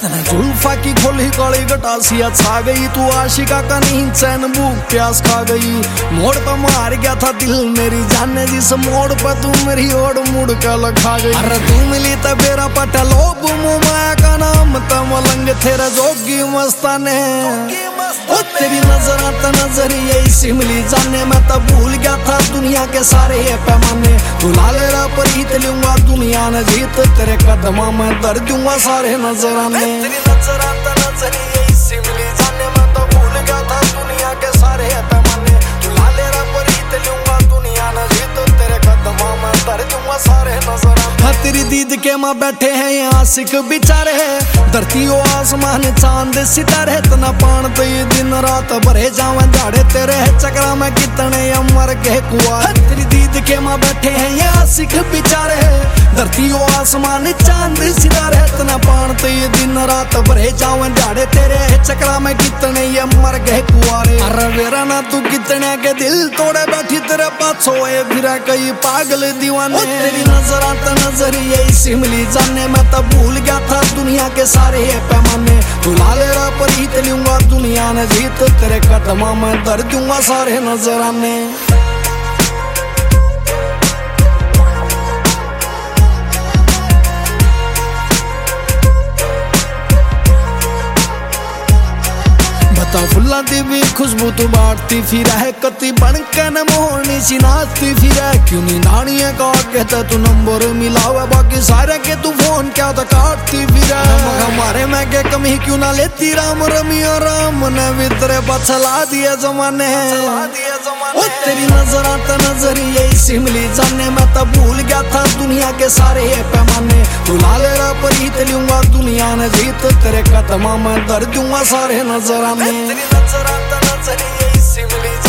तने जुल्फा की खोली काली गटासिया छा गई, तू आशिका का नींद चैन भूख प्यास खा गई। मोड़ पर मार गया था दिल मेरी जाने, जिस मोड़ पर तू मेरी ओर मुड़ कर लखा गई। अरे तू मिली तो बेरा पटलोब माया का नाम त मलंग तेरा जोगी मस्ताने। ओ तेरी नजर आता नजर यही सिमली जाने, मैं तब भूल गया था दुनिया के सारे ये पैमाने। तू लालेरा पर जीत लूंगा दुनिया न जीत, तेरे कदमा में दर्द दूंगा सारे नजराने। तेरी नजर आता नजर यही सिमली जाने, मैं तब भूल गया था दुनिया के सारे ये पैमाने। तू लालेरा पर जीत लूंगा दुनिया न जीत, तेरे कदमा में दर्द दूंगा सारे नजराने। तेरी दीद के माँ बैठे हैं ये आशिक बिचारे, धरती ओ आसमान चांद सितारे। तना पान तो ये दिन रात भरे जावे झाड़े, तेरे चक्रा में कितने अमर के कुआ। तेरी दीद के माँ बैठे हैं ये आशिक बिचारे, धरती ओ आसमान चांद सितारे। तना पान तो ये दिन रात भरे जावे झाड़े, तेरे चक्रा में कितने अमर के कुआरे। अरे वेरा ना तू कितने के दिल तोड़े बैठी, तेरे पास सोए फिर कई पागल दीवाने। तेरी नजर आता नजर यही सिमली जाने, मैं तब भूल गया था दुनिया के सारे ये पैमाने। तू लालेरा पर जीत लूंगा दुनिया न जीत, तेरे कदमा में दर्द दूंगा सारे नजराने। बता फुल्ला दी भी खुशबू तू बांटती फिर है, कति बनके न मोहनी सी नाचती फिर है। क्यों नहीं नानिया का कहता तू नंबर मिलावा, बाकी सारे के तू फोन क्या तो काटती फिर है। हमारे में के कमी क्यों ना लेती, राम रमिया राम ने वितरे बचला दिया जमाने। ओ तेरी नजर आता नजर यही सिमली जाने, मैं तब भूल गया था दुनिया के सारे ये पैमाने। तू लालेरा पर जीत लूंगा दुनिया न जीत, तेरे कदमा में दर्द दूंगा सारे नजराने। तेरी नजर आता नजर यही सिमली